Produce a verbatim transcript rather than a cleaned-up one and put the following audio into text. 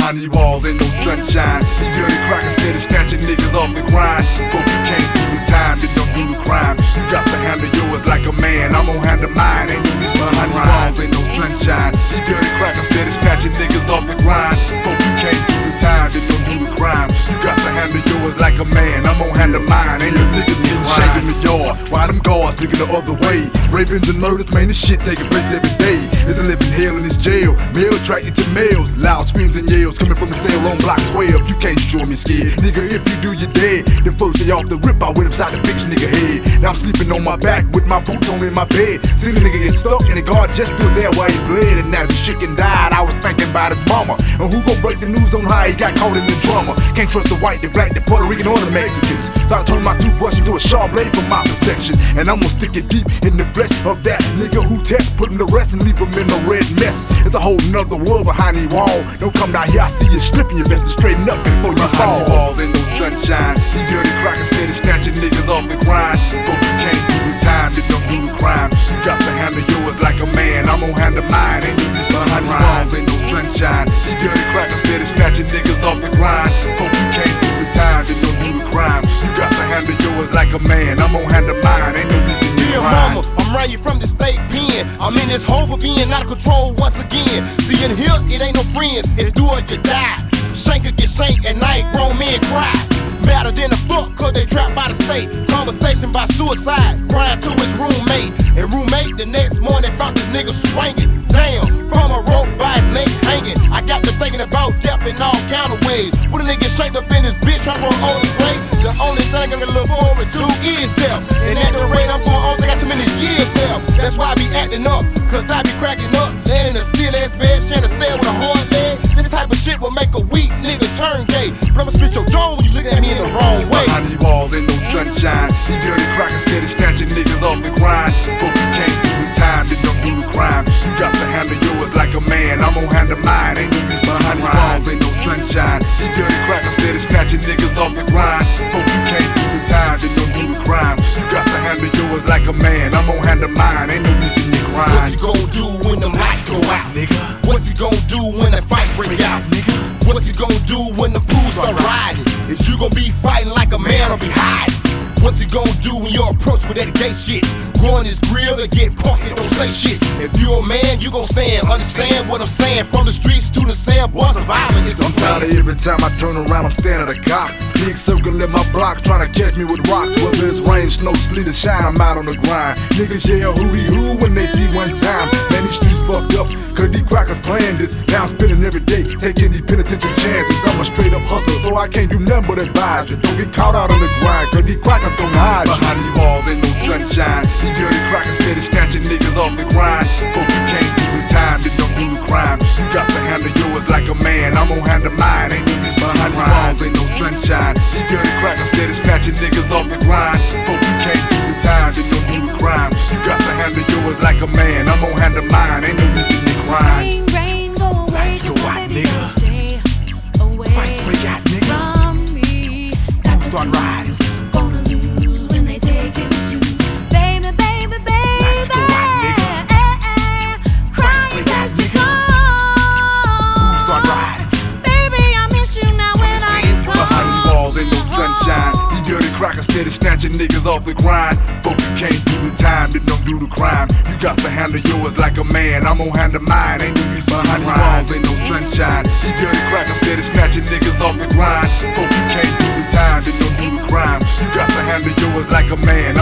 Behind these walls ain't no sunshine. She dirty cracker, steady snatching niggas off the grind. Hope you can't do the time, then don't do the crime. She got to handle yours like a man, I'm gon' handle mine. Ain't no use behind these walls ain't no sunshine. She dirty cracker, steady snatching niggas off the grind. Hope you can't do the time, then don't do the crime. She got to handle yours like a man, I'm gon' handle mine. Ain't no niggas getting shanked in the yard. Why them guards looking the other way? Rapings and murders, man, this shit taking place every day. There's a living hell in this jail. Male attracted to males. Loud screams and yells coming from the cell on block twelve. You can't show me scared, nigga. If you do, you're dead. The first day off the rip, I went upside the bitch nigga head. Now I'm sleeping on my back with my boots on in my bed. Seen the nigga get stuck and the guard just stood there while he bled. And as the chicken died, I was thinking about his mama. And who gon' break the news on how he got caught in the drama? Can't trust the white, the black, the Puerto Rican, or the Mexicans. So I turned my toothbrush into a sharp blade for my protection. And I'm gonna stick it deep in the flesh of that nigga who test, put him to rest and leave him in a red mess. It's a whole nother world behind the wall. Don't come down here, I see you slipping, you best to straighten up before you fall. Behind the walls ain't no sunshine. She dirty cracker, steady snatching niggas off the grind. Hope you can't do the time, then don't do the crime. She got to handle yours like a man, I'm gon' handle mine. Ain't no use behind the walls ain't no sunshine. She dirty cracker, steady snatching niggas off the grind. Hope you can't do the time, then don't do the crime. She got to handle yours like a man, I'm gon' handle mine. Ain't no use in your Mama, I'm running from the state pen. I'm in this hole for being out of control once again. See, in here, it ain't no friends, it's do or you die. Shank or get shanked at night, grown men cry. Madder than a fuck, cause they trapped by the state. Conversation by suicide, crying to his roommate. And roommate, the next morning, found this nigga swinging. Damn, from a rope by his neck hanging. I got to thinking about death in all kind of ways. Put a nigga shaped up in his bitch, trying to roll on his way. The only thing I can look forward to is death. And at the rate I'm going on, I got too many years left. That's why I be acting up, cause I be cracking up. Laying in a still ass bed, sharing a cell with a hard leg. This type of shit will make a weak nigga turn gay. But I'ma spit your dome when you look at me in the wrong way. Behind these walls ain't no sunshine. She dirty cracker, steady snatching niggas off the grind. Hope you can't do the time, then don't do the crime. She got to handle yours like a man, I'm gon' handle mine. Ain't no use behind these walls ain't no sunshine. She dirty cracker, steady snatching niggas off the grind. Hope you can't do the time, then don't do the crime. She got to handle yours like a man, I'm gon' handle mine. Ain't no use in your crime. What you gon' do when them lights go out, nigga? What you gon' do when that fight break out, nigga? What you gon' do when the fools start riding? Is you gon' be fighting like a man or be hiding? What you gon' do when you're approached with that gay shit? Growing this grill and get punked and don't say shit. If you a man, you gon' stand, understand what I'm saying. From the streets to the cell, boy, surviving is the I'm tired of every time I turn around, I'm standing at a cop. Big circle in my block, trying to catch me with rocks. Whether it's rain, snow, sleet, or shine, I'm out on the grind. Niggas yell hootie hoo when they see one time. Man, these streets fucked up, cause these crackers playing this. Now I'm spending every day, taking these penitentiary chances. I'm a straight up hustler, so I can't do nothing but advise you. Don't get caught out on this grind, cause these crackers gon' hide you. Behind these walls ain't no sunshine. She dirty crackers, steady snatching niggas off the grind. Hope you can't do the time, then don't do the crime. She got to handle yours like a man, I'm gon' handle mine. Ain't no use behind these walls ain't no sunshine. She dirty crackers, steady snatching niggas off the grind. Hope you can't do the time, then don't do the crime. She got to handle yours like a man, I'm gon' handle mine. Ain't no use in your crime. Rain, rain, go away, Lights go just out, baby, nigga. stay away Fights break out, nigga. from me. Got the Start riding. gonna lose when they take it to you. Baby, baby, baby. Lights go out, nigga. Eh, eh, crying break out, as you nigga. go. Start riding. Baby, I miss you now when I Behind these walls ain't no sunshine. These dirty crackers steady snatching niggas off the grind. Hope you can't do the time, then don't do the crime. You got to handle yours like a man, I'm gon' handle mine. Ain't no use behind these walls ain't no sunshine. She dirty crackers steady snatching niggas off the grind. Hope you can't do the time, then don't do the crime. You got to handle yours like a man,